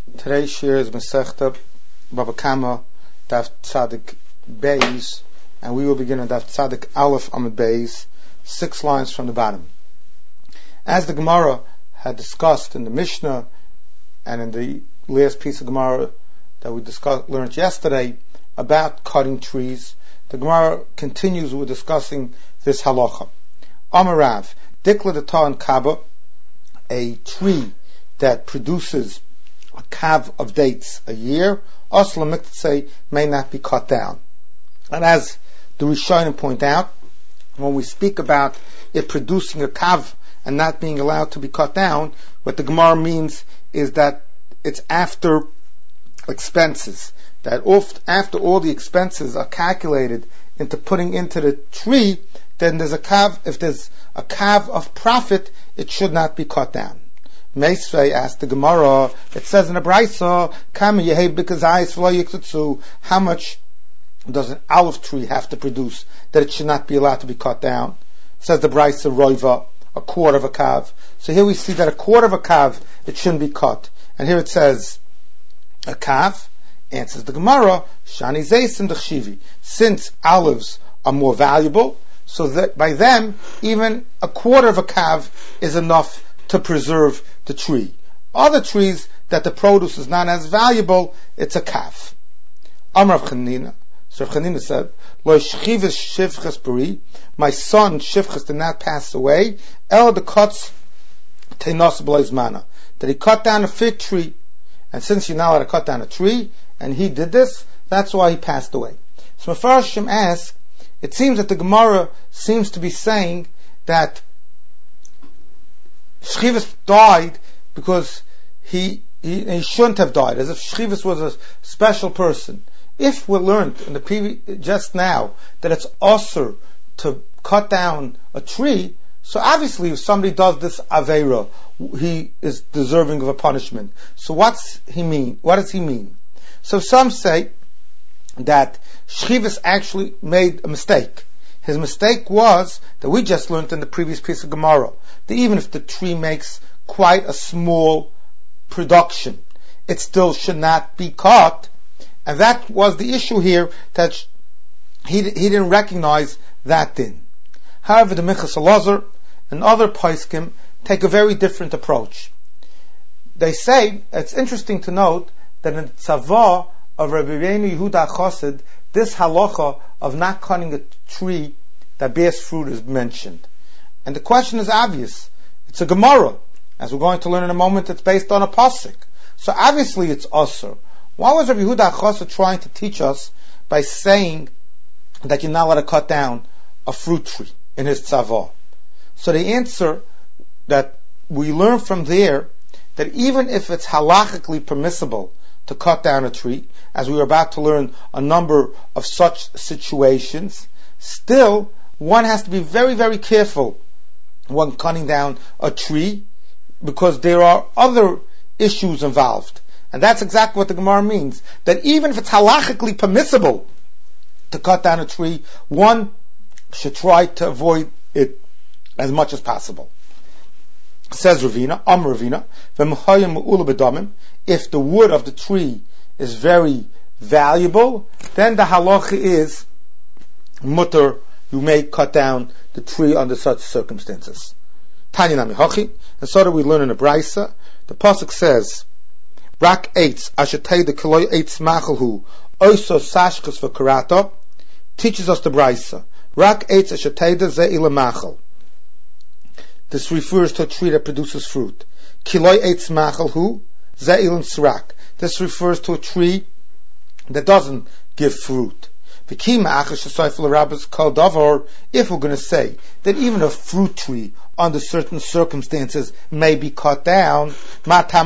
Today's shir is Masechta Baba Kama Daf Tzadik Beis, and we will begin on Daf Tzadik Aleph Amud Beis, 6 lines from the bottom. As the Gemara had discussed in the Mishnah and in the last piece of Gemara that we learned yesterday about cutting trees, the Gemara continues with discussing this halacha. Amarav, Dikla Datan Kaba, a tree that produces a kav of dates a year, Asla Miktsei may not be cut down. And as the Rishonim point out, when we speak about it producing a kav and not being allowed to be cut down, what the Gemara means is that it's after expenses. That after all the expenses are calculated into putting into the tree, then there's a kav. If there's a kav of profit, it should not be cut down. Meisvei asked the Gemara, it says in the Braisa, how much does an olive tree have to produce that it should not be allowed to be cut down? Says the Braisa, roiva, a quarter of a kav. So here we see that a quarter of a kav, it shouldn't be cut. And here it says, a kav, answers the Gemara, shani zeisim d'chshivi. Since olives are more valuable, so that by them, even a quarter of a kav is enough to preserve the tree. Other trees that the produce is not as valuable, it's a kav. Amar Chanina. So Chanina said, Lo shchivis shivchas beri, my son Shivchas did not pass away, el the cuts teinos b'leizmana, that he cut down a fig tree, and since you're not allowed to cut down a tree, and he did this, that's why he passed away. So Mefarshim asks, it seems that the Gemara seems to be saying that Shchivas died because he shouldn't have died, as if Shchivas was a special person. If we learned in the previous, just now, that it's usher to cut down a tree, so obviously if somebody does this aveira, he is deserving of a punishment. So what does he mean? So some say that Shchivas actually made a mistake. His mistake was that we just learned in the previous piece of Gemara that even if the tree makes quite a small production, it still should not be cut. And that was the issue here, that he didn't recognize that din. However, the Minchas Elazar and other poskim take a very different approach. They say, it's interesting to note that in the Tzavah of Rabbi Yehuda Chassid, this halacha of not cutting a tree that bears fruit is mentioned. And the question is obvious. It's a Gemara. As we're going to learn in a moment, it's based on a pasuk. So obviously it's asur. Why was Rabbi Yehuda Chassid trying to teach us by saying that you're not allowed to cut down a fruit tree in his tzavah? So the answer that we learn from there, that even if it's halachically permissible to cut down a tree, as we are about to learn a number of such situations, still one has to be very, very careful when cutting down a tree, because there are other issues involved. And that's exactly what the Gemara means, that even if it's halachically permissible to cut down a tree, one should try to avoid it as much as possible. Says Ravina, Ravina, if the wood of the tree is very valuable, then the halacha is mutter, you may cut down the tree under such circumstances. Tanya nami hachi, and so that we learn in the Braisa, the pasuk says, Rak eitz ashetei the kiloi eitz machelhu oiso sashkas v'karata, teaches us the Braisa. Rak eitz ashetei the ze'ila machel. This refers to a tree that produces fruit. Kiloi eitz machelhu ze'ilin srak. This refers to a tree that doesn't give fruit. If we're going to say that even a fruit tree under certain circumstances may be cut down, why does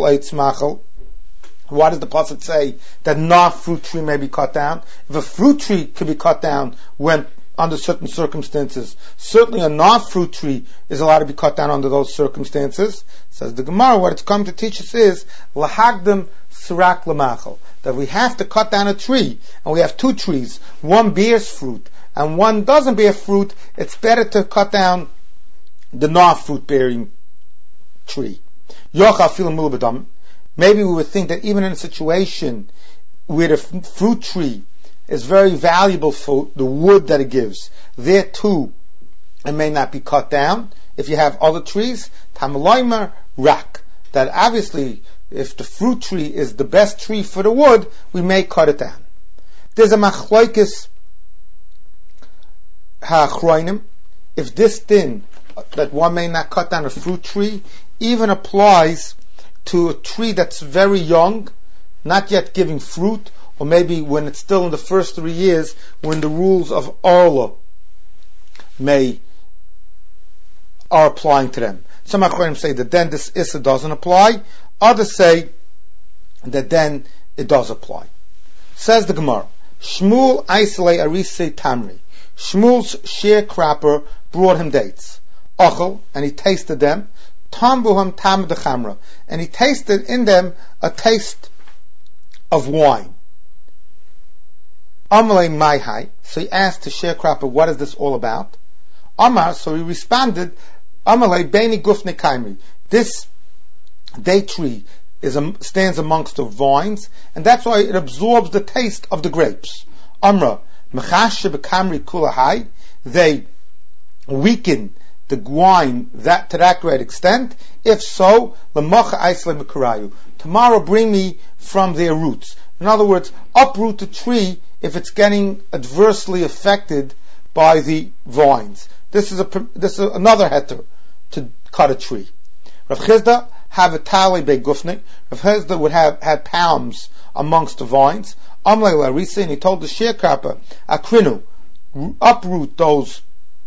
the pasuk say that not fruit tree may be cut down? If a fruit tree can be cut down when under certain circumstances, certainly a non-fruit tree is allowed to be cut down under those circumstances. Says the Gemara, what it's come to teach us is lahagdim sirak lamachal, that we have to cut down a tree, and we have two trees, one bears fruit and one doesn't bear fruit. It's better to cut down the non-fruit bearing tree. Yochal filim mulu b'dam, maybe we would think that even in a situation where the fruit tree is very valuable for the wood that it gives, there too it may not be cut down. If you have other trees, Tamaloimer rak, that obviously if the fruit tree is the best tree for the wood, we may cut it down. There's a machlokes ha'achronim, if this din that one may not cut down a fruit tree even applies to a tree that's very young, not yet giving fruit, or maybe when it's still in the first 3 years, when the rules of Orla are applying to them. Some Achronim say that then this Issa doesn't apply. Others say that then it does apply. Says the Gemara, Shmuel Aisalei Arise Tamri. Shmuel's sharecropper brought him dates. Ochel, and he tasted them. Tambuham Tam de Chamra, and he tasted in them a taste of wine. Amalei Maihai, so he asked the sharecropper, what is this all about? Amar, so he responded, Amalei Beini Gufne Kaimri. This date tree stands amongst the vines, and that's why it absorbs the taste of the grapes. Amra, Mechashe Bekamri Kulahai, they weaken the wine that to that great extent. If so, Lamacha Aisle Mekarayu. Tomorrow bring me from their roots. In other words, uproot the tree if it's getting adversely affected by the vines. This is another heter to cut a tree. Rav Chizda have a tali be gufnik. Rav Chizda would have had palms amongst the vines. Amlei Larisa, and he told the sharecropper, Akrinu, uproot those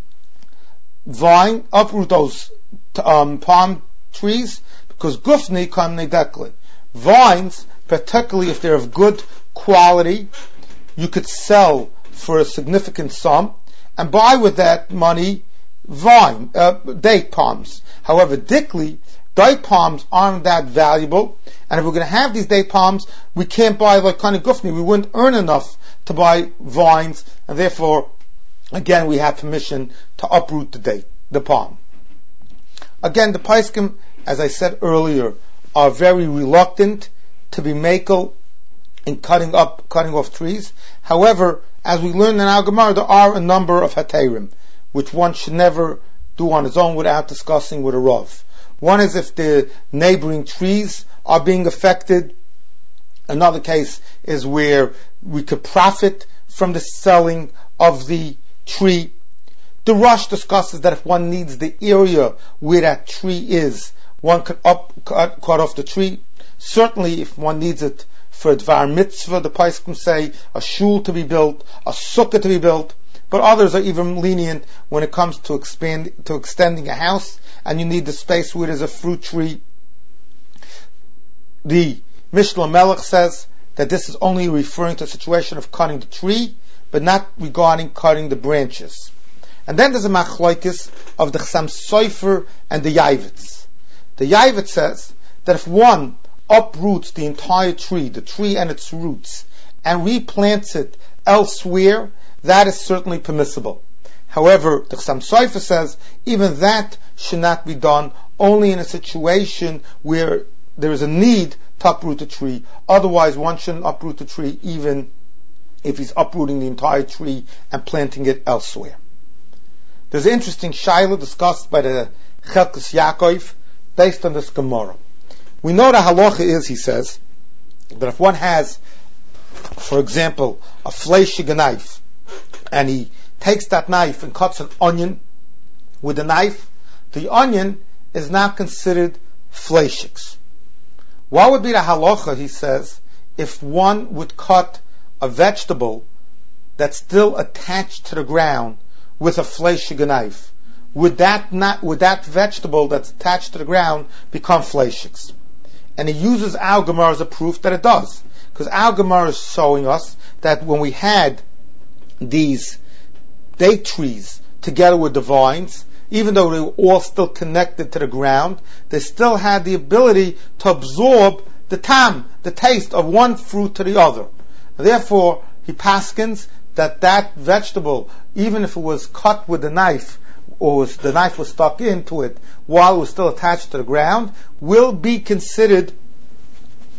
palm trees, because gufni kamne dekli. Vines, particularly if they're of good quality, you could sell for a significant sum and buy with that money date palms. However, date palms aren't that valuable, and if we're going to have these date palms, we can't buy like kind of gufni. We wouldn't earn enough to buy vines, and therefore, again, we have permission to uproot the palm. Again, the Paiskim, as I said earlier, are very reluctant to be makel in cutting off trees. However, as we learned in our Gemara, there are a number of haterim, which one should never do on his own without discussing with a Rav. One is if the neighboring trees are being affected. Another case is where we could profit from the selling of the tree. The Rosh discusses that if one needs the area where that tree is, one could cut off the tree. Certainly, if one needs it for a dvar mitzvah, the Paiskim say a shul to be built, a sukkah to be built. But others are even lenient when it comes to extending a house, and you need the space where there's a fruit tree. The Mishnah Melech says that this is only referring to a situation of cutting the tree, but not regarding cutting the branches. And then there's a machlokes of the Chassam Sofer and the Yavitz. The Yavitz says that if one uproots the entire tree, the tree and its roots, and replants it elsewhere, that is certainly permissible. However, the Chassam Sofer says even that should not be done only in a situation where there is a need to uproot the tree. Otherwise, one shouldn't uproot the tree even if he's uprooting the entire tree and planting it elsewhere. There's an interesting shaila discussed by the Chelkas Yaakov based on this Gemara. We know the halacha is, he says, that if one has, for example, a fleishig knife, and he takes that knife and cuts an onion with the knife, the onion is not considered fleishigs. What would be the halacha, he says, if one would cut a vegetable that's still attached to the ground with a fleishig knife? Would that vegetable that's attached to the ground become fleishigs? And he uses our Gemara as a proof that it does. Because our Gemara is showing us that when we had these date trees together with the vines, even though they were all still connected to the ground, they still had the ability to absorb the taste of one fruit to the other. Therefore, he paskins that vegetable, even if it was cut with a knife, or the knife was stuck into it while it was still attached to the ground, will be considered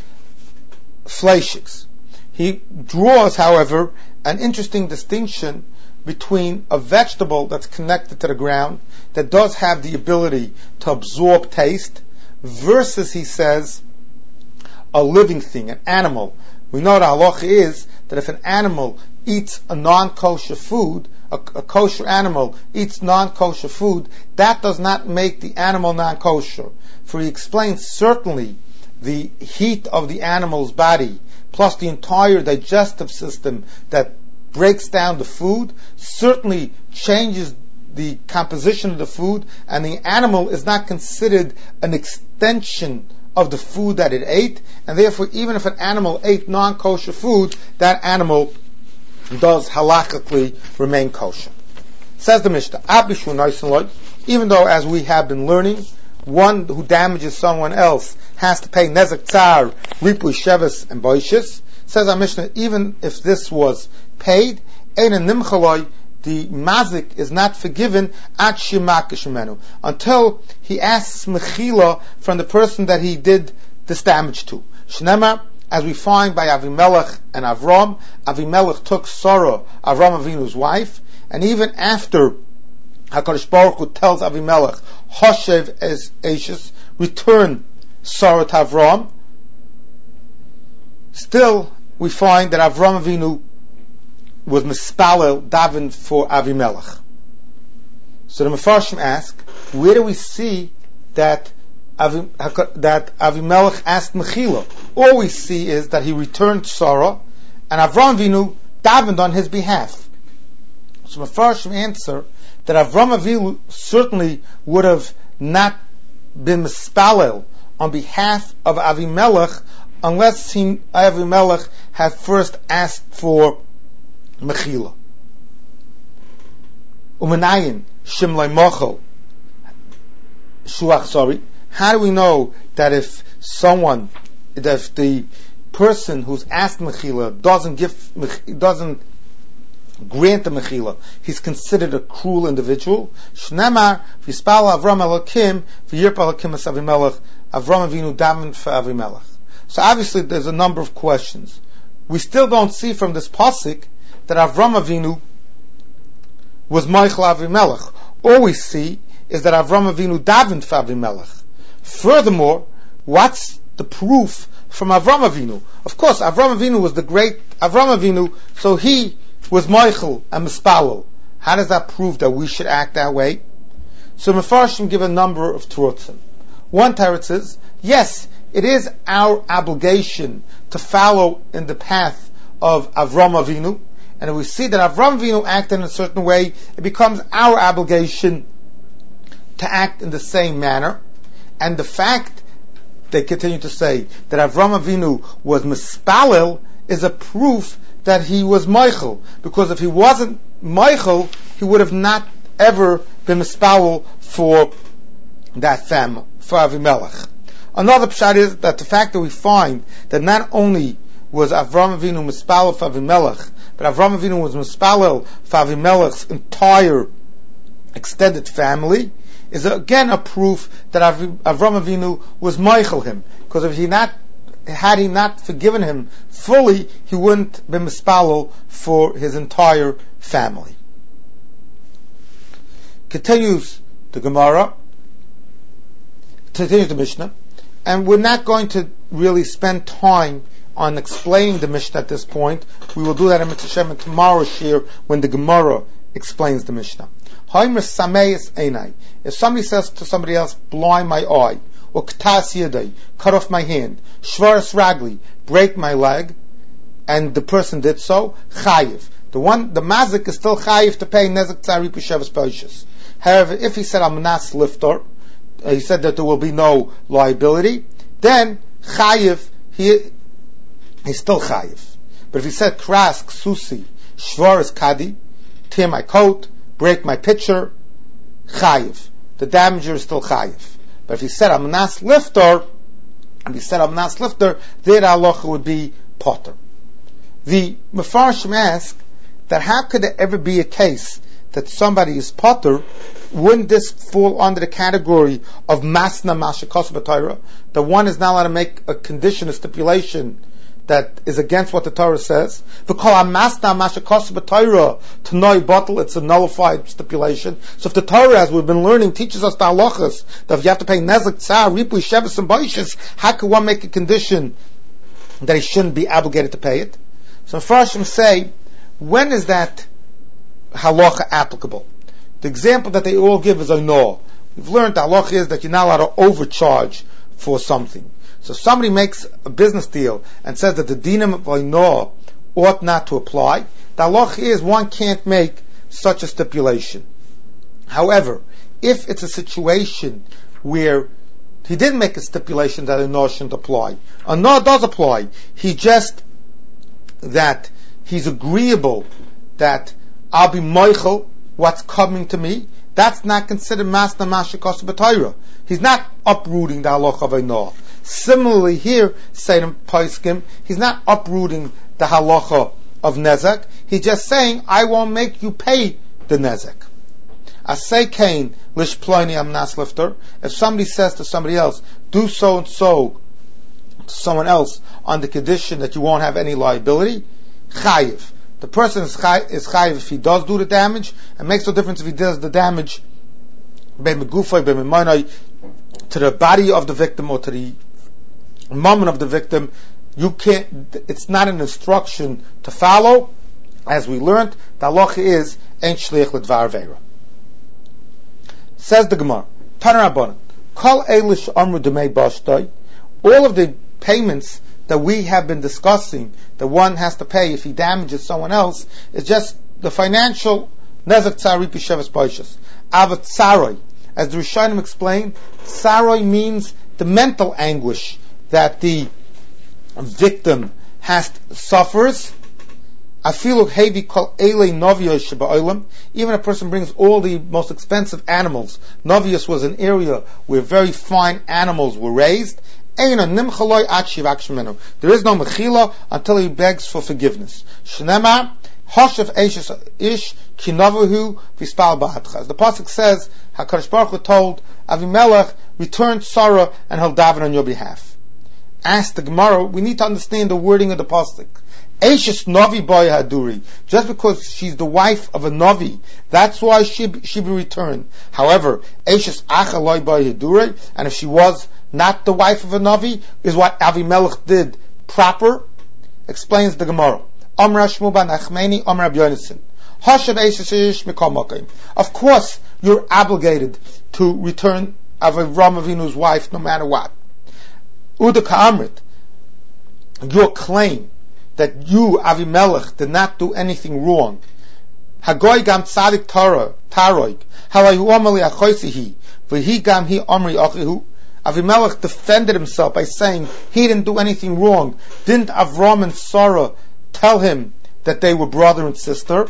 fleishiks. He draws, however, an interesting distinction between a vegetable that's connected to the ground, that does have the ability to absorb taste, versus, he says, a living thing, an animal. We know the halacha is that if an animal eats a non-kosher food, a kosher animal eats non-kosher food, that does not make the animal non-kosher. For he explains, certainly the heat of the animal's body, plus the entire digestive system that breaks down the food, certainly changes the composition of the food, and the animal is not considered an extension of the food that it ate, and therefore even if an animal ate non-kosher food, that animal does halachically remain kosher. Says the Mishnah, even though, as we have been learning, one who damages someone else has to pay nezek tsar, ripui sheves, and boishes. Says our Mishnah, even if this was paid, ein nimchaloi, the mazik is not forgiven at shimakish menu, until he asks mechila from the person that he did this damage to. Shnema, as we find by Avimelech and Avram, Avimelech took Sarah, Avram Avinu's wife, and even after HaKadosh Baruch Hu tells Avimelech, Hoshev es Ashes, return Sarah to Avram, still we find that Avram Avinu was mispalel daven for Avimelech. So the Mefarshim ask, where do we see that Avimelech asked Mechila? All we see is that he returned Sarah, and Avram Avinu davened on his behalf. So Mefarshim answer that Avram Avinu certainly would have not been mispalel on behalf of Avimelech unless Avimelech had first asked for Mechila. Umanayin Shimlai Mochel Shuach, sorry. How do we know that if the person who's asked Mechila doesn't grant the Mechila, he's considered a cruel individual? Shnemar v'yispal Avram Elokim v'yirpa Elokim es Avimelech, Avram Avinu daven for Avimelech. So obviously there's a number of questions. We still don't see from this pasuk that Avram Avinu was Michael Avimelech. All we see is that Avram Avinu davened for Avimelech. Furthermore, what's the proof from Avram Avinu? Of course, Avram Avinu was the great Avram Avinu, so he was Michael and Mispalel. How does that prove that we should act that way? So Mefarshim give a number of terutzim. One teretz is, yes, it is our obligation to follow in the path of Avram Avinu, and if we see that Avram Avinu acted in a certain way, it becomes our obligation to act in the same manner. And the fact, they continue to say, that Avram Avinu was mispalel is a proof that he was Michael. Because if he wasn't Michael, he would have not ever been mispalel for that family, for Avimelech. Another pshat is that the fact that we find that not only was Avram Avinu mispalel for Avimelech, but Avram Avinu was mispalel for Avimelech's entire extended family, is again a proof that Avram Avinu was Michael him. Because if had he not forgiven him fully, he wouldn't be mispalel for his entire family. Continues the Gemara, continues the Mishnah, and we're not going to really spend time on explaining the Mishnah at this point. We will do that in Mitzvah Shem in tomorrow's shir when the Gemara explains the Mishnah. If somebody says to somebody else, blind my eye, or k'tas yedai, cut off my hand, shvaras ragli, break my leg, and the person did so, chayiv. The mazik is still chayiv to pay nezek tzari p'shavas p'oishas. However, if he said amnas liftor, he said that there will be no liability, then chayiv, he's still chayiv. But if he said kras, ksusi, shvaras kadi, tear my coat, break my pitcher, chayiv. The damager is still chayiv. But if he said amnas liftor, their halacha would be potter. The Mefarshim ask that how could there ever be a case that somebody is potter? Wouldn't this fall under the category of masna mashakos b'Torah? That one is not allowed to make a condition, a stipulation, that is against what the Torah says. It's a nullified stipulation. So if the Torah, as we've been learning, teaches us the halachas that if you have to pay nezek, tsar, ripui, shevis, and boishes, how can one make a condition that he shouldn't be obligated to pay it? So Farshim say, when is that halacha applicable? The example that they all give is oinor. We've learned the halacha is that you're not allowed to overcharge for something. So if somebody makes a business deal and says that the dinim of oinor ought not to apply, the halacha is one can't make such a stipulation. However, if it's a situation where he didn't make a stipulation that oinor shouldn't apply, oinor does apply. He just that he's agreeable that I'll be moichel what's coming to me. That's not considered masna mashikos b'Torah. He's not uprooting the halacha of oinor. Similarly here, Seidim Paiskim, he's not uprooting the halacha of nezek. He's just saying, I won't make you pay the nezek. Asay kain lish ploini am nas lifter. If somebody says to somebody else, do so and so to someone else on the condition that you won't have any liability, chayiv. The person is chayiv if he does do the damage. It makes no difference if he does the damage to the body of the victim or to the moment of the victim. You can't. It's not an instruction to follow. As we learned, the halacha is ein shliach ledvar veira. Says the Gemara, Taner Rabbanan, Kol Eilish Amru Demei Bashtoi. All of the payments that we have been discussing, that one has to pay if he damages someone else, is just the financial nezek tzari pishavas boishes. Avat tzaroi, as the Rishonim explained, tzaroi means the mental anguish that the victim suffers. Afilu hevi kol elei novios sheba'olam. Even a person brings all the most expensive animals. Novios was an area where very fine animals were raised. There is no mechila until he begs for forgiveness. Shneimar hoshev ish kinavahu v'spal ba'atcha. As the pasuk says, HaKadosh Baruch Hu told Avimelech, return Sarah and he'll daven on your behalf. Ask the Gemara, we need to understand the wording of the pasuk. Eishes Navi boy Haduri. Just because she's the wife of a Navi, that's why she be returned. However, Eishes Achaloi boy Haduri, and if she was not the wife of a Navi, is what Avimelech did proper. Explains the Gemara. Amra Shmu ban Achmeni, Amra B'Yonason. Hashav Eishes Ish Mikol Mokim. Of course, you're obligated to return Avram Avinu's wife no matter what. Uda Ka'amrit, your claim that you, Avimelech, did not do anything wrong. Hagoy gam tzadik taroig, halayhu amali achoisihi, v'hi gam hi amri achihu. Avimelech defended himself by saying he didn't do anything wrong. Didn't Avram and Sarah tell him that they were brother and sister?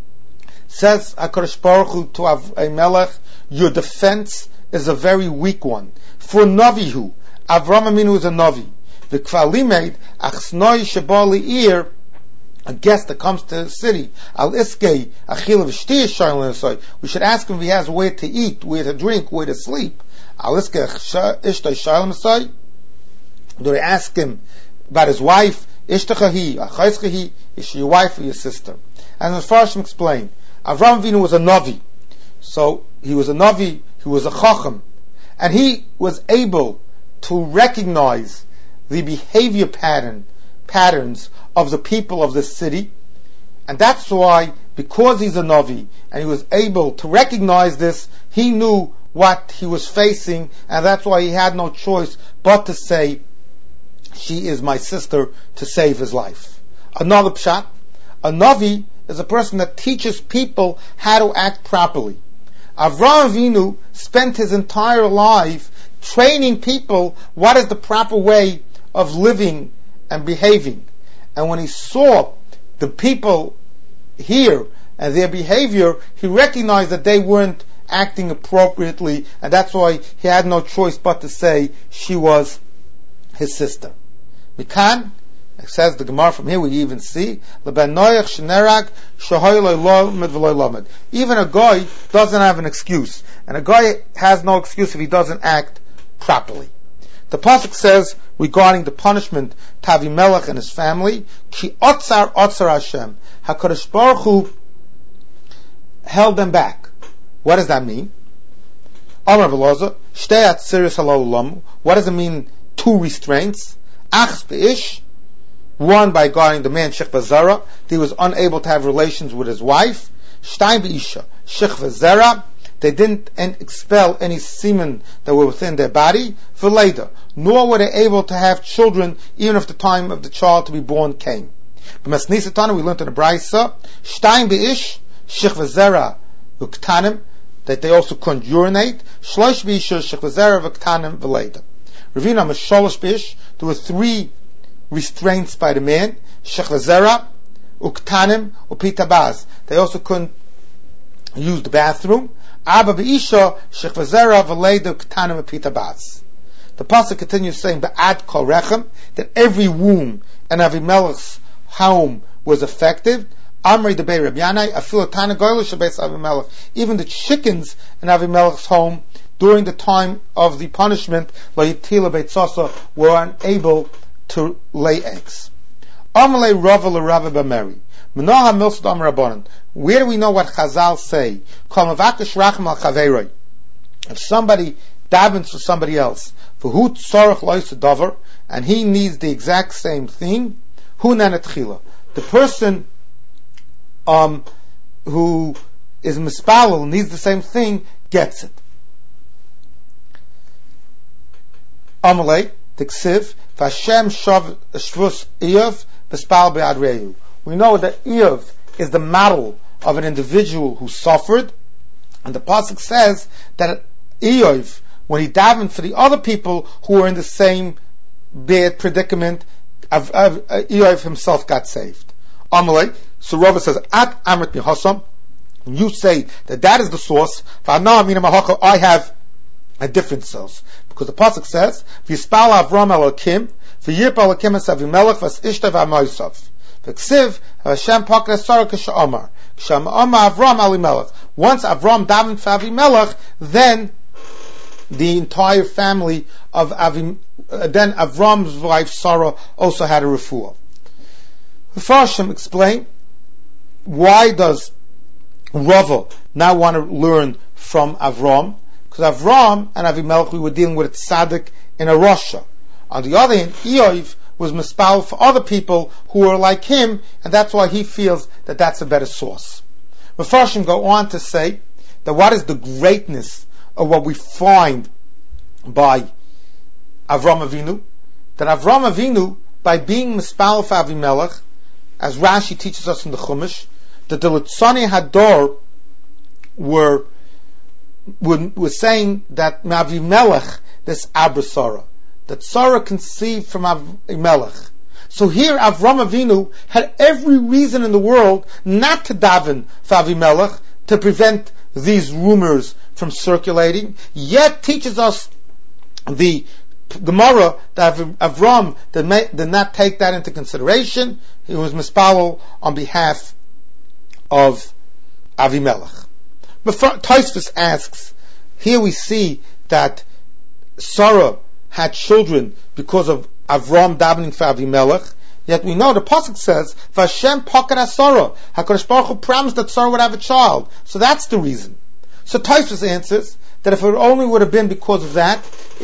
Says HaKadosh Baruch Hu to Avimelech, your defense is a very weak one. For Navihu, Avram Aminu is a Navi. The Kvali made Achsnoi Shabali Ir, a guest that comes to the city. Al Iskei Achil V'Shti Shaylin. We should ask him if he has where to eat, where to drink, where to sleep. Al Iskei Ishtay Shaylin. Do they ask him about his wife? Ishtachahi, Achaiskahi, is she your wife or your sister? And as Farshim explained, Avram Avinu was a Navi. So he was a Navi, he was a Chacham, and he was able to recognize the behavior patterns of the people of the city, and that's why, because he's a Navi, and he was able to recognize this, he knew what he was facing, and that's why he had no choice but to say, she is my sister, to save his life. Another pshat, a Navi is a person that teaches people how to act properly. Avraham Avinu spent his entire life training people what is the proper way of living and behaving. And when he saw the people here and their behavior, he recognized that they weren't acting appropriately, and that's why he had no choice but to say she was his sister. Mikan, it says the Gemara from here, we even see even a guy doesn't have an excuse, and a guy has no excuse if he doesn't act properly. The pasuk says regarding the punishment to Avimelech and his family, Ki otzar Hashem. HaKadosh Baruch Hu held them back. What does that mean? Amar B'Loza, Shtei Atziris Halal Ulam. What does it mean? Two restraints. Achs Be'ish, one by guarding the man Shechva Zara, he was unable to have relations with his wife. Shtein Be'isha, Shechva Zara, they didn't expel any semen that were within their body. V'leida, nor were they able to have children even if the time of the child to be born came. But Masnisatana, we learned in the Braisa, Shtein Be'ish, Shechva Zara, Uktanim, that they also couldn't urinate. Shlosh Be'isha, Shechva Zara, Uktanim, V'leida. Ravina Mesholosh Be'ish, there were three restraints by the man, Shechva Zara, Uktanim, Upitabaz. They also couldn't use the bathroom. Abba Be'isha, Shechva Zara, V'leida, Uktanim, Upitabaz. The pasuk continues saying, Ba'ad Kol Rechem, that every womb in Avimelech's home was affected. Amri de Bei Reb Yanai, Afilo Tana Goylish Beis Avimelech. Even the chickens in Avimelech's home during the time of the punishment, Layitila Beit Sasa, were unable to lay eggs. Amalei Rava l'Rava B'Meri. Menaha Milsad Amar Rabbanan. Where do we know what Chazal say? Kol Mavakish Rachem al Chaveroi. If somebody davens for somebody else, for who tzarech lois davar, and he needs the exact same thing, hu nanet chila. The person who is mispalel needs the same thing, gets it. Amalei Tiksiv Vashem Shvus Eov Bespal Be'ad Reu. We know that Eov is the model of an individual who suffered, and the pasuk says that Eov, when he davened for the other people who were in the same bad predicament, Eov himself got saved. Amalei, so Rava says, At Amrit Mihasam, you say that is the source. I have a different source. Because the pasuk says, V'yispal Avram Elokim, V'yirpa Elokim es Avimelech, V'sishtav Amoisav. V'ksiv, Hashem Pakra Sarah K'sha'amar. K'sha'amar Avram Alimelech. Once Avram davened for Avimelech, then the entire family of then Avram's wife Sarah also had a refuah. The Farshim explain, why does Rava now want to learn from Avram? Because Avram and Avimelech, we were dealing with a tzaddik in a Russia. On the other hand, Eov was mispal for other people who were like him, and that's why he feels that that's a better source. Mefarshim go on to say that what is the greatness of what we find by Avram Avinu? That Avram Avinu, by being mispal for Avimelech, as Rashi teaches us in the Chumash, that the Litzani Hador were saying that Avimelech, this Abra Sarah, that Sarah conceived from Avimelech. So here Avram Avinu had every reason in the world not to daven for Avimelech, to prevent these rumors from circulating, yet teaches us the Gemara that Avram did not take that into consideration. He was mispalel on behalf of Avimelech. But Tosfos asks, here we see that Sarah had children because of Avram davening for Avimelech, yet we know the pasuk says, Vashem Pakar Sarah, HaKadosh Baruch Hu promised that Sarah would have a child. So that's the reason. So Tosfos answers that if it only would have been because of that,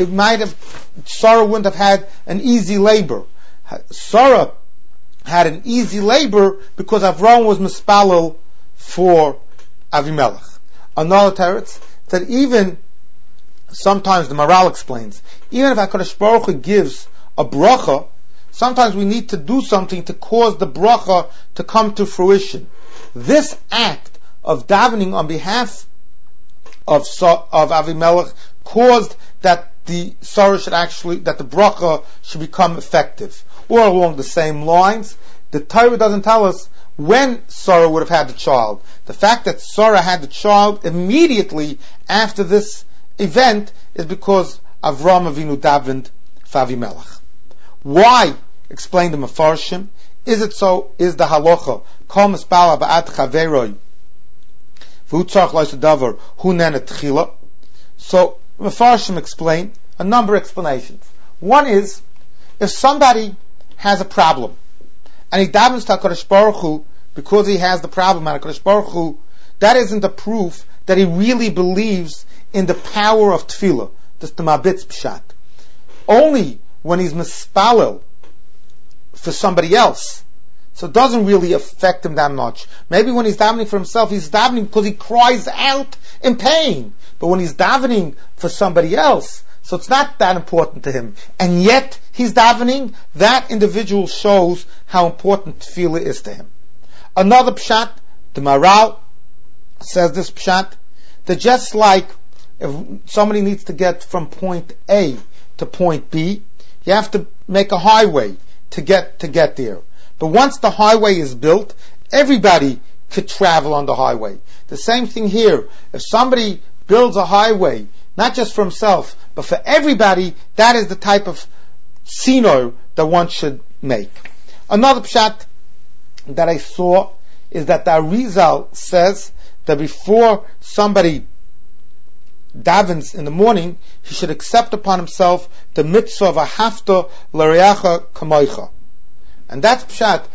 Sarah wouldn't have had an easy labor. Sarah had an easy labor because Avram was mispalel for Avimelech. Another teretz, that even sometimes the Maral explains, even if HaKadosh Baruch Hu gives a bracha, sometimes we need to do something to cause the bracha to come to fruition. This act of davening on behalf of Avimelech caused that the Sarah that the bracha should become effective. Or along the same lines, the Torah doesn't tell us when Sarah would have had the child. The fact that Sarah had the child immediately after this event is because Avram Avinu davened for Avimelech. Why? Explain the Mefarshim. Is it so? Is the halacha kol mispal ba'at chaveroi v'hu tzarech lois davar hu nenet tchila? So Mefarshim explain a number of explanations. One is, if somebody has a problem, and he davens to HaKadosh Baruch Hu because he has the problem, and HaKadosh Baruch Hu, that isn't a proof that he really believes in the power of tefillah. That's the Mabitz Pshat. Only when he's mispalel for somebody else, so it doesn't really affect him that much. Maybe when he's davening for himself, he's davening because he cries out in pain. But when he's davening for somebody else, so it's not that important to him. And yet, he's davening, that individual shows how important tefillah is to him. Another pshat, the Maral says this pshat, that just like if somebody needs to get from point A to point B, you have to make a highway to get there. But once the highway is built, everybody could travel on the highway. The same thing here. If somebody builds a highway, not just for himself, but for everybody, that is the type of sinor that one should make. Another pshat that I saw is that the Arizal says that before somebody davens in the morning, he should accept upon himself the mitzvah of a hafta l'reacha kamoicha. And that's pshat.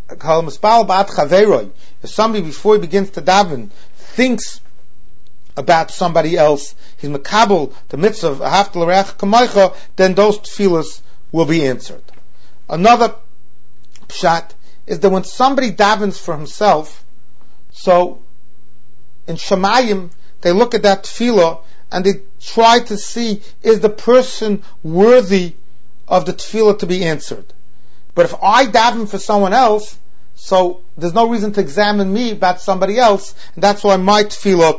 If somebody before he begins to daven thinks about somebody else, he's makabel the mitzvah of a hafta l'reacha kamoicha, then those tefillas will be answered. Another pshat is that when somebody davens for himself, so in Shamayim they look at that tefillah and they try to see, is the person worthy of the tefillah to be answered? But if I daven for someone else, so there's no reason to examine me about somebody else, and that's why my tefillah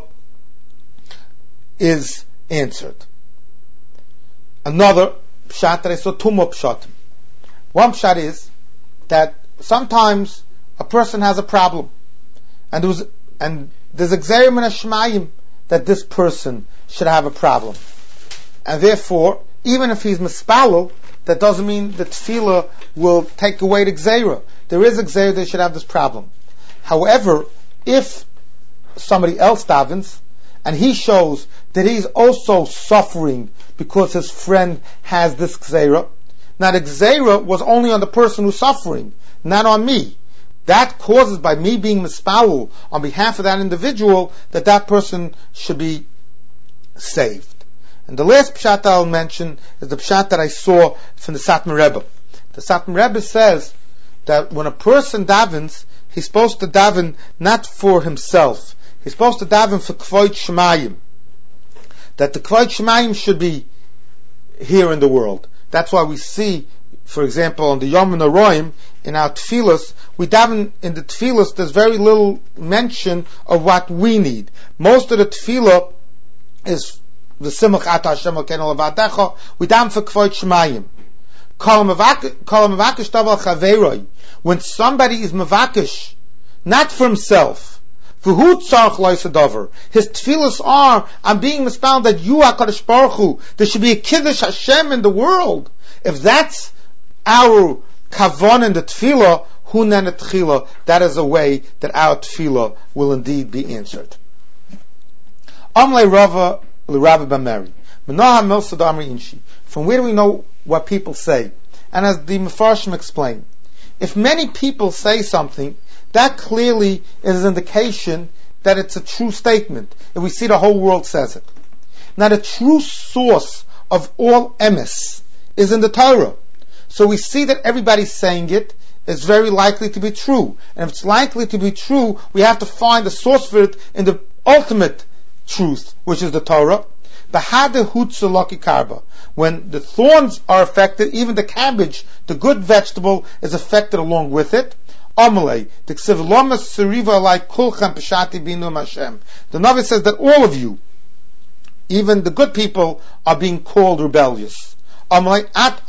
is answered. Another pshat that I saw, two more pshat. One pshat is that sometimes a person has a problem, and there's a gzeira min hashmayim that this person should have a problem, and therefore, even if he's mispalel, that doesn't mean that tefillah will take away the gzeira. There is a gzeira that should have this problem. However, if somebody else davens, and he shows that he's also suffering because his friend has this gzeira, now the gzeira was only on the person who's suffering, not on me. That causes, by me being mispalel on behalf of that individual, that person should be saved. And the last pshat I'll mention is the pshat that I saw from the Satmar Rebbe. The Satmar Rebbe says that when a person davens, he's supposed to daven not for himself. He's supposed to daven for Kvod Shemayim. That the Kvod Shemayim should be here in the world. That's why we see, for example, on the Yom Noraim, in our tefillas, we daven in the tefillas, there's very little mention of what we need. Most of the tefillah is the Simach Ata Hashem Elokeinu Levadecha. We daven for Kvod Shemayim. When somebody is mevakish, not for himself, his tefillas are, I'm being misbound that you are HaKadosh Baruch Hu. There should be a Kiddush Hashem in the world. If that's our kavon in the tefillah, hunan tefillah, that is a way that our tefillah will indeed be answered. Amlei Rava l'Rabbi Ben Meri. From where do we know what people say? And as the Mefarshim explain, if many people say something, that clearly is an indication that it's a true statement. If we see the whole world says it. Now the true source of all emes is in the Torah. So we see that everybody's saying it, it's very likely to be true. And if it's likely to be true, we have to find the source for it in the ultimate truth, which is the Torah. When the thorns are affected, even the cabbage, the good vegetable, is affected along with it. The Navi says that all of you, even the good people, are being called rebellious. Your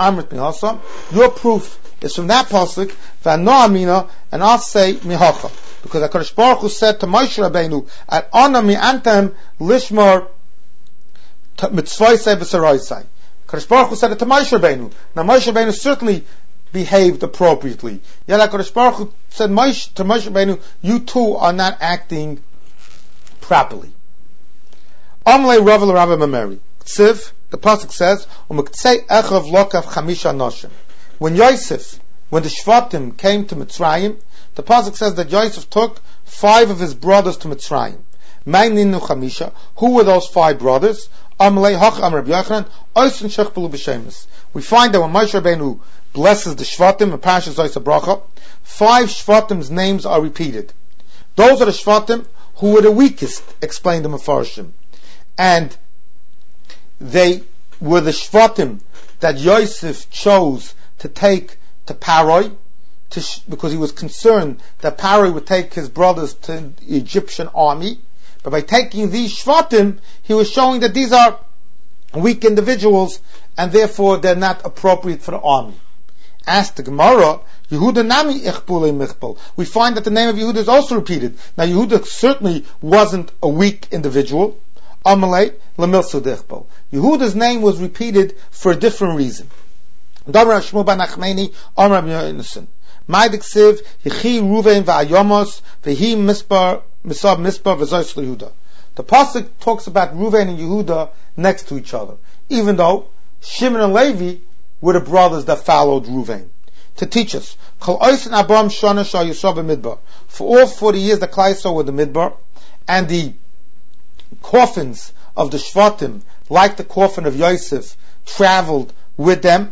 proof is from that pasuk, and I'll say mihacha, because HaKadosh Baruch Hu said to Moshe Rabbeinu, "At ana mi antem lishmar mitzvosei v'saraisei." HaKadosh Baruch Hu said it to Moshe Rabbeinu. Now Moshe Rabbeinu certainly behaved appropriately. Yet HaKadosh Baruch Hu said to Moshe Rabbeinu, "You too are not acting properly." Amlei Rava l'Rabbi Ben Meri. Tziv, the pasuk says, "Umektsei echav lokav chamisha noshim." When the Shvatim came to Mitzrayim, the pasuk says that Yosef took 5 of his brothers to Mitzrayim. Ma'ninu chamisha. Who were those 5 brothers? Amalei hach am Rabbi Yochanan oisen shechbelu b'shemus. We find that when Moshe Rabbeinu blesses the Shvatim in Parashas Zos Bracha, 5 Shvatim's names are repeated. Those are the Shvatim who were the weakest, explained the Mefarshim. And they were the Shvatim that Yosef chose to take to Paroi, because he was concerned that Paroi would take his brothers to the Egyptian army. But by taking these Shvatim, he was showing that these are weak individuals, and therefore they're not appropriate for the army. As the Gemara, Yehuda Nami Ichpulei Michpul. We find that the name of Yehuda is also repeated. Now Yehuda certainly wasn't a weak individual. Amalei Lamilsu Dichpul. Yehuda's name was repeated for a different reason. Damar Shmuel ben Achmeni, Amar Yonasan. Ma'adik Siv, Yechi Ruven va'ayomos, vehi Misbar, Misab Misbar v'zois Yehuda. The pasuk talks about Ruven and Yehuda next to each other, even though Shimon and Levi were the brothers that followed Ruven. To teach us, Kol Oisen Abram Shana Shal Yisrael Midbar. For all 40 years the Klal Yisrael were the Midbar, and the coffins of the Shvatim, like the coffin of Yosef, traveled with them.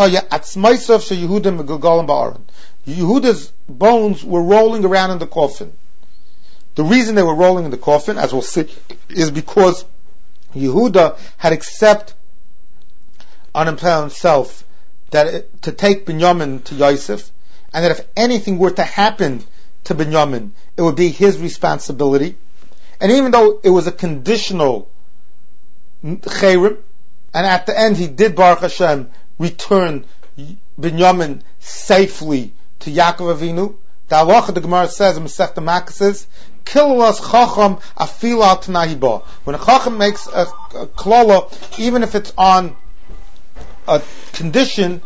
Yehuda's bones were rolling around in the coffin. The reason they were rolling in the coffin, as we'll see, is because Yehuda had accepted on himself to take Binyamin to Yosef, and that if anything were to happen to Binyamin, it would be his responsibility. And even though it was a conditional chayrim, and at the end he did, Baruch Hashem, return Binyamin safely to Yaakov Avinu, the halacha, the Gemara says in Masechta Makos, Kilulas chacham afila al t'nai ba. When a chacham makes a klala, even if it's on a condition,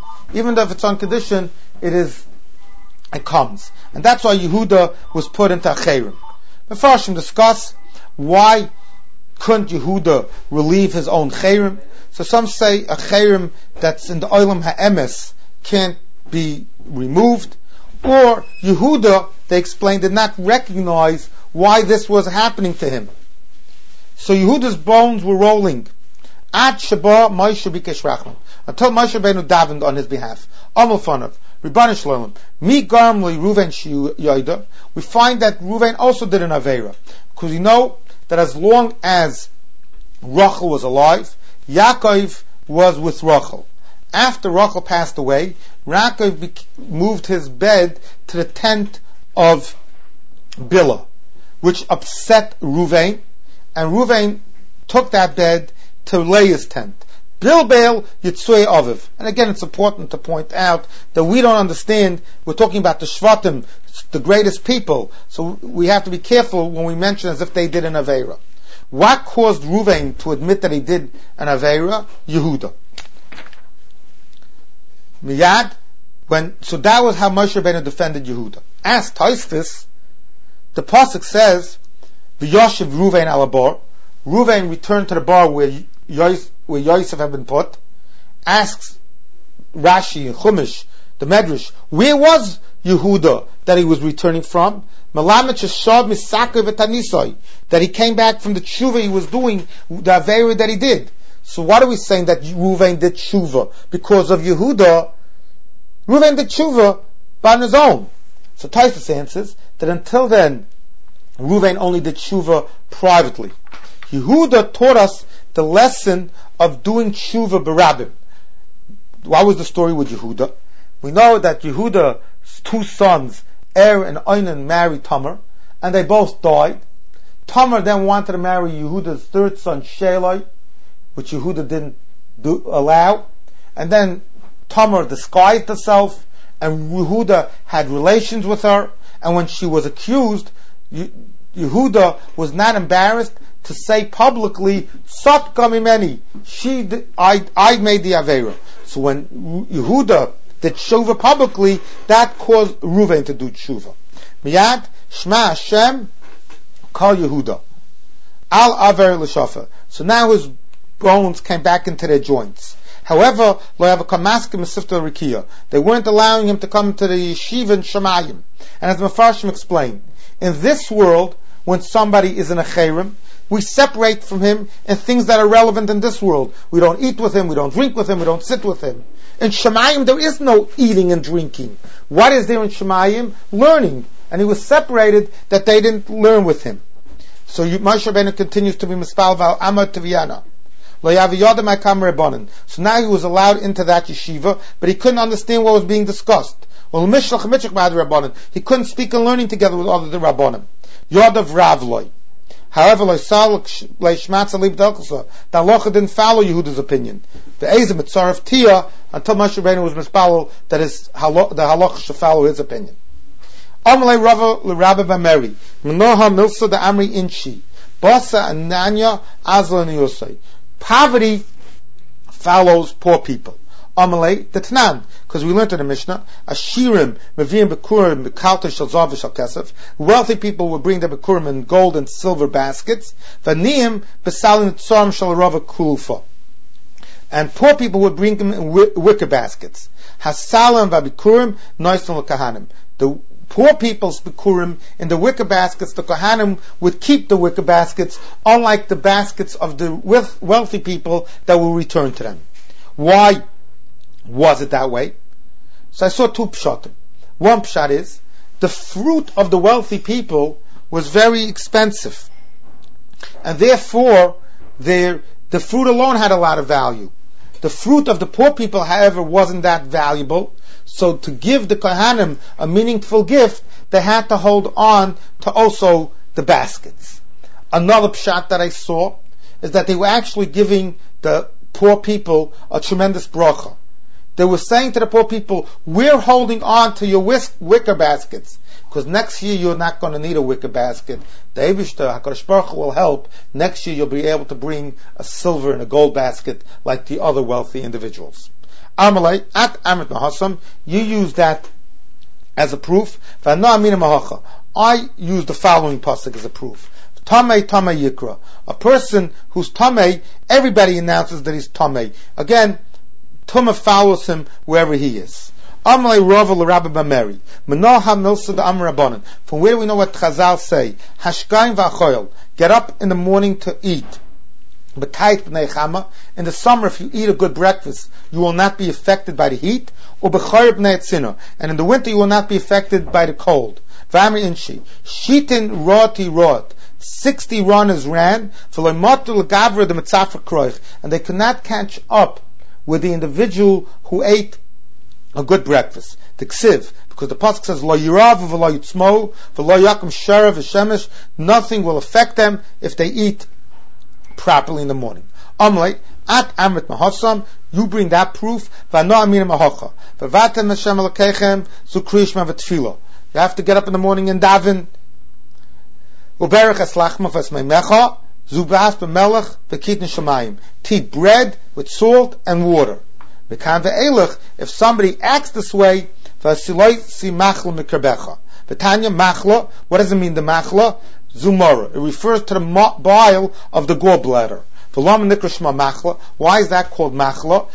it comes. And that's why Yehuda was put into a chayrim. The Farshim discuss why couldn't Yehuda relieve his own chayrim. So some say a chayrim that's in the olam ha'emes can't be removed, or Yehuda, they explained, did not recognize why this was happening to him. So Yehuda's bones were rolling. Ad Shaba Moshe bikesh rachman, until Moshe Rabbeinu davened on his behalf. Amar Fanav, Ribbon Shalom, Mi Garm Li Ruven Yoida. We find that Ruven also did an Aveira, because we know that as long as Rachel was alive, Yaakov was with Rachel. After Rachel passed away, Yaakov moved his bed to the tent of Bilhah, which upset Ruvain, and Ruvain took that bed to Leah's tent. Bilbel Yitzui Aviv. And again, it's important to point out that we don't understand, we're talking about the Shvatim, the greatest people, so we have to be careful when we mention as if they did an Aveira. What caused Ruvain to admit that he did an Aveira? Yehuda. Miyad, so that was how Moshe Rabbeinu defended Yehuda. As Tosfos, the pasuk says, "V'yoshev Ruvain al bar." Ruvain returned to the bar where Yosef had been put. Asks Rashi and Chumash, the Medrash, where was Yehuda that he was returning from? That he came back from the tshuva he was doing, the Aveira that he did. So what are we saying that Ruvain did tshuva? Because of Yehuda, Ruvain did tshuva on his own. So Tosfos answers that until then, Ruvain only did tshuva privately. Yehuda taught us the lesson of doing tshuva b'rabim. What was the story with Yehuda? We know that Yehuda's 2 sons, Er and Onan, married Tamar, and they both died. Tamar then wanted to marry Yehuda's 3rd son, Shelai, which Yehuda didn't allow. And then Tamar disguised herself, and Yehuda had relations with her. And when she was accused, Yehuda was not embarrassed to say publicly, "Sot kamimeni," I made the Aveira. So when Yehuda did tshuva publicly, that caused Ruvain to do tshuva. Miyad Shema Hashem Kal Yehuda Al Aver L'Shafa. So now his bones came back into their joints. However, they weren't allowing him to come to the yeshiva in Shemayim. And as Mefarshim explained, in this world, when somebody is in a cherem, we separate from him in things that are relevant in this world. We don't eat with him, we don't drink with him, we don't sit with him. In Shemayim, there is no eating and drinking. What is there in Shemayim? Learning. And he was separated that they didn't learn with him. So Moshe Rabbeinu continues to be mispal val amar teviyana. So now he was allowed into that yeshiva, but he couldn't understand what was being discussed. He couldn't speak and learning together with other Rabbanim. Yodav Ravloi. However, the halacha didn't follow Yehuda's opinion. The Ezim Tzaref Tia until Moshe Rabbeinu was mispal that the halacha should follow his opinion. Amalei Rava l'Rabbi Bameri Menoha Milsa the Amri Inchi Basa Ananya Azlan Yosei. Poverty follows poor people. Amalei the Tanan, because we learned in the Mishnah, Ashirim Mevim Bekurim Bekalta Shel Zav Shel Kesef. Wealthy people would bring their Bekurim in gold and silver baskets. Vaniim Besalin Tzorim Shel Rava Kulfa. And poor people would bring them in wicker baskets. Hasalam Vabikurim Noisan Kahanim. The poor people's bikurim in the wicker baskets, the kohanim would keep the wicker baskets, unlike the baskets of the wealthy people that will return to them. Why was it that way? So I saw two pshatim. One pshat is, the fruit of the wealthy people was very expensive. And therefore, the fruit alone had a lot of value. The fruit of the poor people, however, wasn't that valuable. So to give the Kohanim a meaningful gift, they had to hold on to also the baskets. Another pshat that I saw is that they were actually giving the poor people a tremendous bracha. They were saying to the poor people, we're holding on to your wicker baskets, because next year you're not going to need a wicker basket. The Eibishter, HaKadosh Baruch Hu will help. Next year you'll be able to bring a silver and a gold basket like the other wealthy individuals. Amalei, at Amit Mahasam, you use that as a proof. I use the following pasuk as a proof. Tamei Yikra. A person who's Tamei, everybody announces that he's Tamei. Again, Tumah follows him wherever he is. Amalei Rava l'Rabbi Bameri. Menoha Milsa d'Amar Rabbanan. From where we know what Chazal say. Hashkaim v'achoyel. Get up in the morning to eat. In the summer, if you eat a good breakfast, you will not be affected by the heat. And in the winter, you will not be affected by the cold. 60 runners ran, and they could not catch up with the individual who ate a good breakfast. The ksiv, because the pasuk says, "Lo yirav v'lo yitzmo v'lo yakum sharav v'shemesh." Nothing will affect them if they eat properly in the morning. Amalei at Amrit Mahasam, you bring that proof. V'ano amina mahacha v'vatem Hashem alakechem zukrishma v'tfilo. You have to get up in the morning and daven. Uberach eslachma v'esmeimecha zubas b'melech v'kitn shamayim. To eat bread with salt and water. V'kan ve'elech, if somebody acts this way, v'siloi si machla mikarbecha. V'tanya machla, what does it mean, the machla? Zumara. It refers to the bile of the gallbladder. Why is that called machla?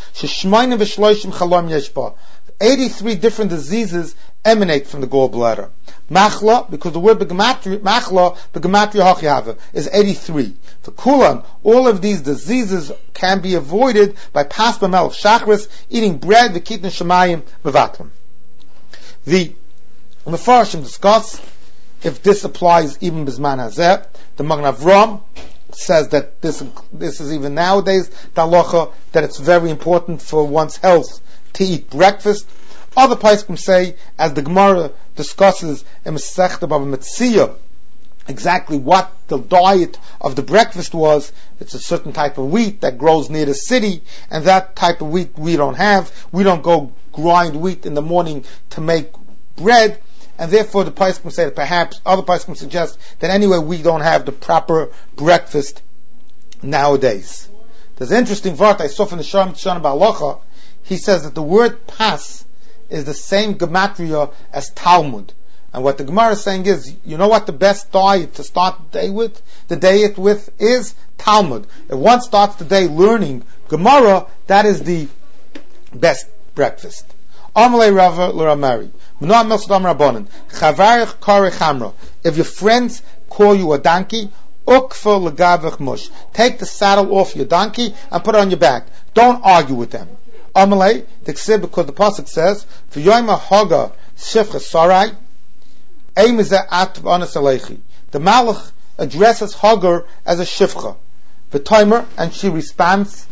83 different diseases emanate from the gallbladder. Machla, because the word machla, the gematria hachiyava, is 83. For kulan, all of these diseases can be avoided by pas b'melech shachris, eating bread, v'kitn shamayim, v'vatlam. The Mefarshim discuss if this applies even Bizman Hazeh. The Magen Avram says that this is even nowadays the halacha, that it's very important for one's health to eat breakfast. Other poskim say, as the Gemara discusses in Masechta Bava Metzia, exactly what the diet of the breakfast was. It's a certain type of wheat that grows near the city, and that type of wheat we don't have. We don't go grind wheat in the morning to make bread. And therefore the poskim say that perhaps other poskim suggest that anyway we don't have the proper breakfast nowadays. There's an interesting vart I saw from the Shalom Tishana Ba'alacha. He says that the word pas is the same gematria as Talmud. And what the Gemara is saying is, you know what the best diet to start the day with is Talmud. If one starts the day learning Gemara, that is the best breakfast. Amalei Rava l'Ramari. If your friends call you a donkey, take the saddle off your donkey and put it on your back. Don't argue with them. Amalei, because the pasuk says, the Malach addresses Hagar as a shifcha. The timer, and she responds,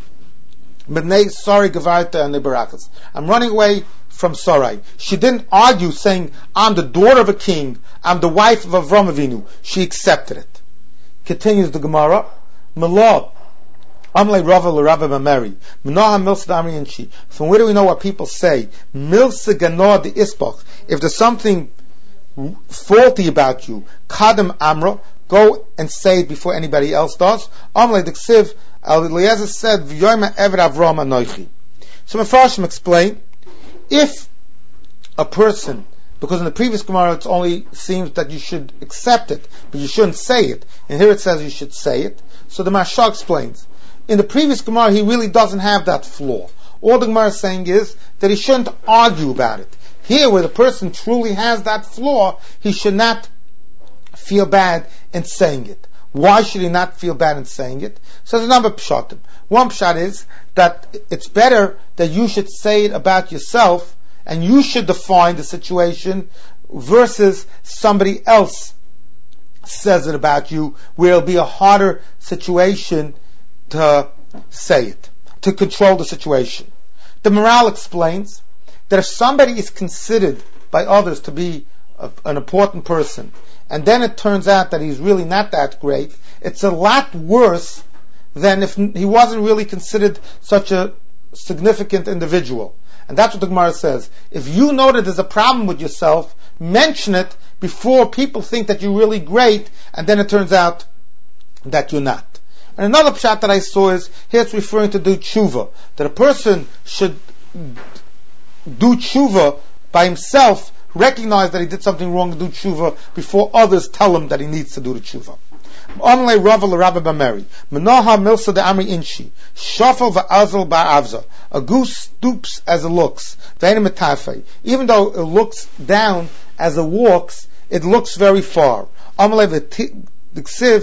I'm running away from Sarai. She didn't argue saying, I'm the daughter of a king, I'm the wife of Avram Avinu. She accepted it. Continues the Gemara, Melah, Amle Rava l'Rava Mameri, Menaha Milsa Damri and she. From where do we know what people say? Milsa Ganor de Isbach. If there's something faulty about you, Kadam Amra, go and say it before anybody else does. Amle Diksiv, Eliezer said, V'yoyma Eved Avram Anoichi. So Mefarshim explain, if a person, because in the previous Gemara it only seems that you should accept it, but you shouldn't say it, and here it says you should say it, so the Maharsha explains. In the previous Gemara he really doesn't have that flaw. All the Gemara is saying is that he shouldn't argue about it. Here, where the person truly has that flaw, he should not feel bad in saying it. Why should he not feel bad in saying it? So there's a number of pshatim. One pshat is that it's better that you should say it about yourself and you should define the situation versus somebody else says it about you, where it'll be a harder situation to say it, to control the situation. The Maral explains that if somebody is considered by others to be an important person, and then it turns out that he's really not that great, it's a lot worse than if he wasn't really considered such a significant individual. And that's what the Gemara says. If you know that there's a problem with yourself, mention it before people think that you're really great, and then it turns out that you're not. And another pshat that I saw is, here it's referring to do tshuva, that a person should do tshuva by himself, recognize that he did something wrong, and do tshuva before others tell him that he needs to do the tshuva. Only Rava l'Rabba Bameri. Menaha milsa de Amri inshi. Shafel va'azal ba'avza. A goose stoops as it looks. Even though it looks down as it walks, it looks very far. This is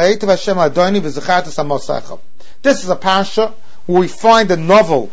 a parasha where we find the novel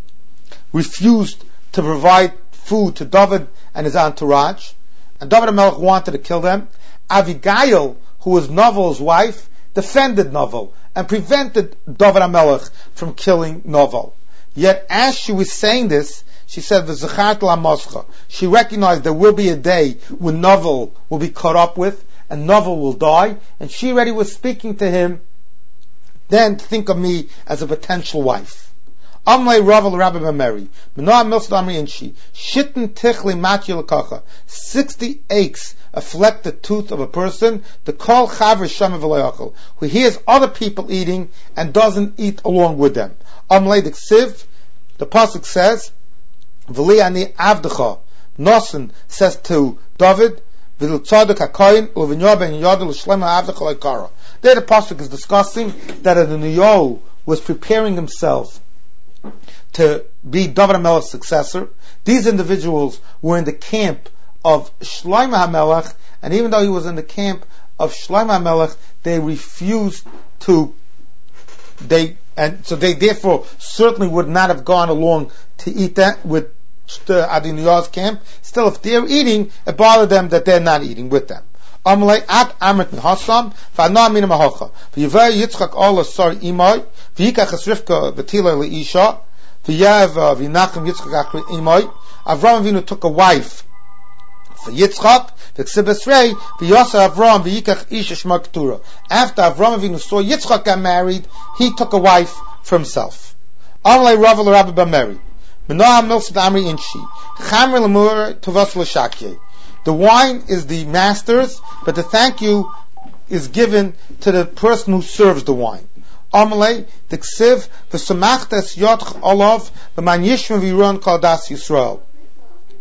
refused to provide food to David and his entourage, and David HaMelech wanted to kill them. Avigail, who was Novel's wife, defended Novel and prevented David HaMelech from killing Novel. Yet as she was saying this, she said, "V'zachat la'moscha." She recognized there will be a day when Novel will be caught up with, and Novel will die, and she already was speaking to him, then think of me as a potential wife. Amlei Ravel Rabbi Mameri, Menah Milsa Amri Inshi, Shitten Tichli Matya Lakacha, 60 aches afflict the tooth of a person, the Kol Chaver Shem V'Layachal, who hears other people eating and doesn't eat along with them. Amlei Diksiv, the pasuk says, V'li Ani Avdecha, Nosen says to David, V'il Tzadok HaKoyin, U'V'nyo Ben Yodel L'Shlema Avdecha L'Kara. There the pasuk is discussing that the Nuyo was preparing himself to be David HaMelech's successor. These individuals were in the camp of Shlomo HaMelech, and even though he was in the camp of Shlomo HaMelech, they refused to, and so they therefore certainly would not have gone along to eat that with Adonijah's camp. Still, if they're eating, it bothered them that they're not eating with them. Amalei at Amrit Mihasam, V'ana Mina Mahocha, V'yivay Yitzchak Ola Sar Imai, V'yikach Esrivka V'tila Le'isha, V'yav V'nachem Yitzchak Akri Imai. Avram Avinu took a wife for Yitzchak, V'ksib Esrei, V'yasa Avram V'yikach Isha Shma Ketura. After Avram Avinu saw Yitzchak got married, he took a wife for himself. Amalei Rav L'Rabbi Bameri, Menah Milsa Amri Inshi, Chamre L'Mur Tovas L'Shakye. The wine is the master's, but the thank you is given to the person who serves the wine. Amalei, the ksiv, the samachtes yotch olav, the man yishma viron kal das Yisrael.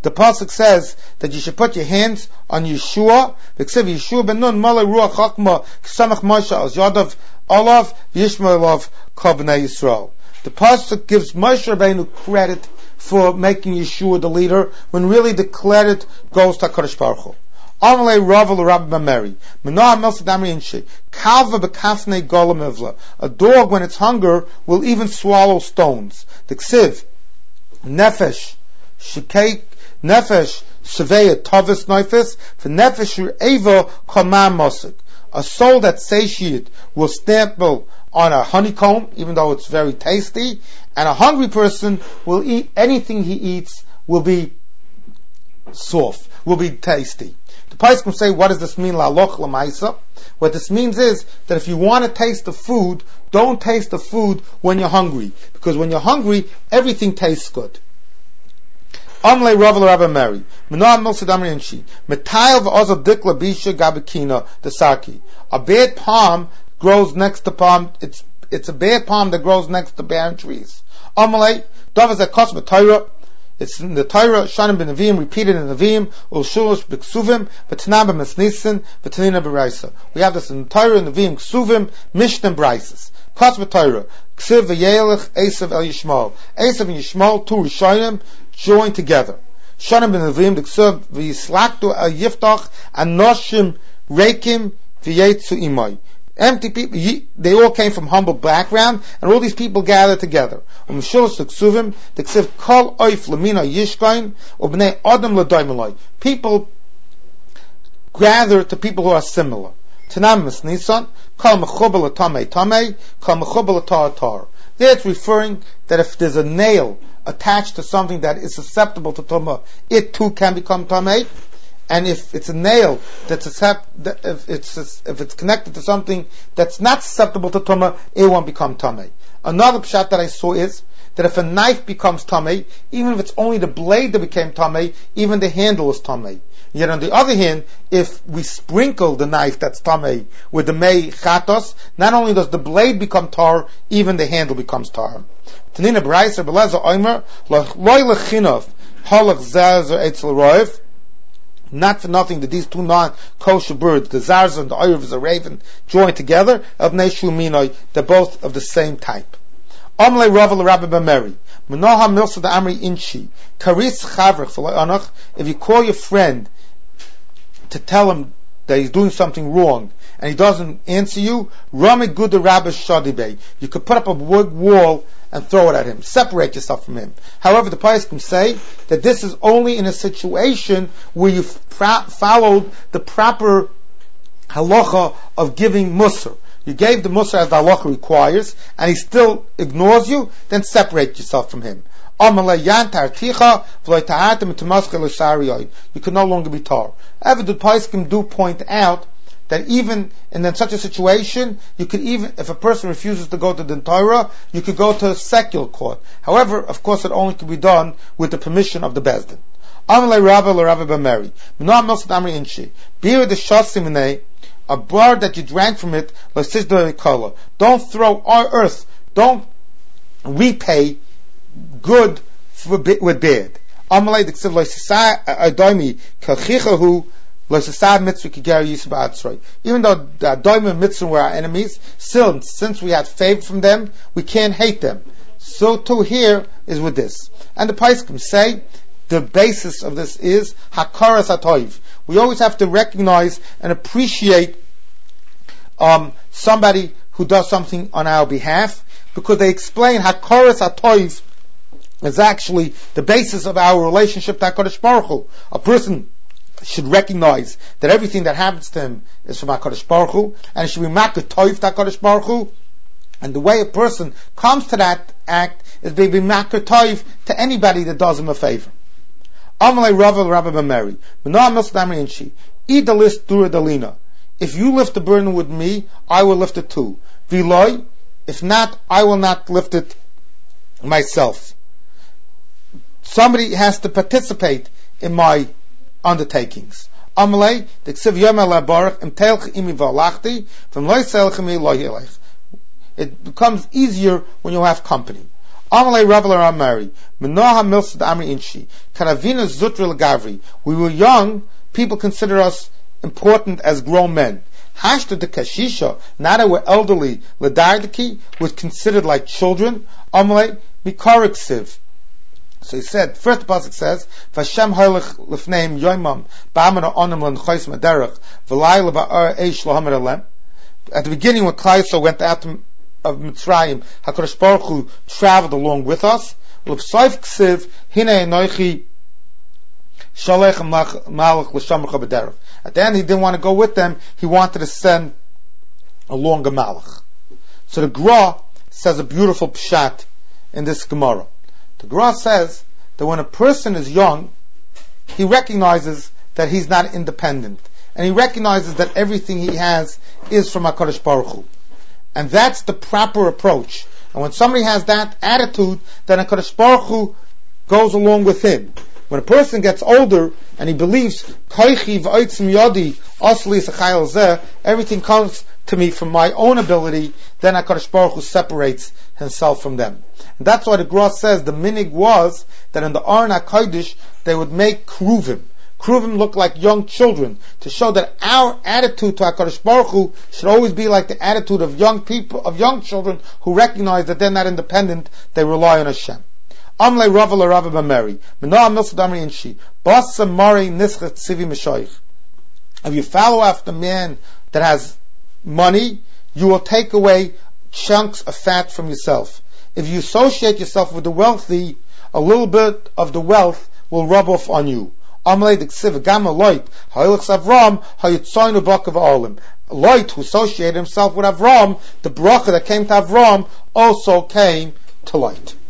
The pasuk says that you should put your hands on Yeshua. Yeshua ben Nun malay ruach chachma k'samach Moshe al yadav olav v'yishmael kol bnei Yisrael. The pasuk gives Moshe Rabbeinu credit for making Yeshua the leader, when really the credit goes to HaKadosh Baruch Hu. Amalei Rav Rabbi Bameri. Menah Melsa Damri Inshi. Kalva bekafnei gola mivla. A dog, when it's hunger, will even swallow stones. The ksiv. Nefesh. Shikei. Nefesh. Seveya Tavis Neifis. For Nefesh Eva Kamam Mosik. A soul that's satiate will stample on a honeycomb, even though it's very tasty. And a hungry person will eat anything he eats will be soft, will be tasty. The Poskim say, what does this mean? La'aloch l'maisa. What this means is that if you want to taste the food, don't taste the food when you're hungry, because when you're hungry, everything tastes good. Amle Rav Rabbi Mary. Menah Milsa Damri Inshi. Metayel v'ozav dikla bisha gabekina the saki. A bad palm grows next to palm. It's a bad palm that grows next to barren trees. Amalei, Davaz Akos B'Torah. It's in the Torah, Shanim ben Nevi'im, repeated in Nevi'im, Ulshulish b'Ksuvim, V'Tanam b'Mesnisin, V'Tanina b'Raisa. We have this in the Torah, Nevi'im, Ksuvim, Mishnah, Braises. Kos B'Torah, Ksiv v'Yelech, Esav el Yishmael. Esav and Yishmael, two Rishonim, joined together. Shanim ben Nevi'im, the Ksiv v'Yislaktu el Yiftach, Anoshim, Reikim, V'Yetzu Imai. Empty people, they all came from humble background, and all these people gathered together. People gather to people who are similar. There it's referring that if there's a nail attached to something that is susceptible to tumah, it too can become tamei. And if it's a nail if it's connected to something that's not susceptible to tumah, it won't become tamei. Another pshat that I saw is that if a knife becomes tamei, even if it's only the blade that became tamei, even the handle is tamei. Yet on the other hand, if we sprinkle the knife that's tamei with the mei chatos, not only does the blade become tar, even the handle becomes tar. Tanina B'Raiser B'Lezer Omer Loy Lechinov Halach Zazer Eitzel Roiv. Not for nothing that these two non-kosher birds, the Zarza and the Oyrev, the raven, joined together. They're both of the same type. Amle Rav Rabbi Bameri. Menoha Milsa the Amri Inchi. Karis Chavrich. If you call your friend to tell him that he's doing something wrong and he doesn't answer you, Rami Gud Rabbi Shadibay. You could put up a wood wall and throw it at him. Separate yourself from him. However, the Pais can say that this is only in a situation where you followed the proper halacha of giving musar. You gave the musar as the halacha requires, and he still ignores you, then separate yourself from him. You can no longer be tar. However, the Pais can do point out that even in such a situation, you could even, if a person refuses to go to the Torah, you could go to a secular court. However, of course, it only could be done with the permission of the Bezdin. Amalei Rabbi Bameri. Menah Milsa Damri Inshi. Beer the Shasimine, a bar that you drank from it, don't throw earth, don't repay good with bad. Amalei the Ksiv Loisisai Adoimi Kachichahu. Even though the Adoim and Mitzvah were our enemies, still, since we had favor from them, we can't hate them. So too here is with this. And the Paiskim say, the basis of this is Hakaras HaToiv. We always have to recognize and appreciate somebody who does something on our behalf, because they explain Hakaras HaToiv is actually the basis of our relationship to HaKadosh Baruch Hu. A person should recognize that everything that happens to him is from HaKadosh Baruch Hu, and it should be makar toiv to HaKadosh Baruch Hu. And the way a person comes to that act is by being makar toiv to anybody that does him a favor. Amalei Rav Rabbi Bameri. Menah Milsa Damri Inshi. Idalis Dura Dalina. If you lift the burden with me, I will lift it too. Viloi. If not, I will not lift it myself. Somebody has to participate in my undertakings. Amalei, the Ksiv Yom El Baruch Im Telch Imi V'Alachti V'M Lo Yiselch Imi Lo Yelech. It becomes easier when you have company. Amalei Ravel Amari, Menoha Milsad Amri Inshi, Karavina Zutra Gavri. We were young, people consider us important as grown men. Hashta de Kashisha, now that we're elderly, Ladardaki was considered like children. Amalei Mikariksiv. So he said, first the pasuk says, "Vashem harlich lefneim yoimam ba'amana onam l'nchos maderech v'lai leba'ar eish lohamer alem." At the beginning, when Klal Yisrael went out of Mitzrayim, Hakadosh Baruch Hu traveled along with us. L'psoif ksiv hinei enoichi shalech malach l'shamrecha b'derech. At the end, he didn't want to go with them. He wanted to send along a malach. So the Gra says a beautiful pshat in this Gemara. The Gra says that when a person is young, he recognizes that he's not independent. And he recognizes that everything he has is from HaKadosh Baruch Hu. And that's the proper approach. And when somebody has that attitude, then HaKadosh Baruch Hu goes along with him. When a person gets older and he believes, Koichi v'oitzim yodi, osli s'chayil zeh, everything comes to me from my own ability, then HaKadosh Baruch Hu separates himself from them. And that's why the Gra says the minig was that in the Aron HaKodesh they would make kruvim. Kruvim look like young children, to show that our attitude to HaKadosh Baruch Hu should always be like the attitude of young people, of young children who recognize that they're not independent, they rely on Hashem. Amle Rava Rava B'Meri, Menah Milsad Amri Inshi, Basa Mari Nischet Sivi Meshoich. If you follow after a man that has money, you will take away chunks of fat from yourself. If you associate yourself with the wealthy, a little bit of the wealth will rub off on you. Amalei Diksiv Gama Loit, Ha'ilach Avram, Ha'yitzoinu Bakav Olim. Loit, who associated himself with Avram, the bracha that came to Avram also came to Loit.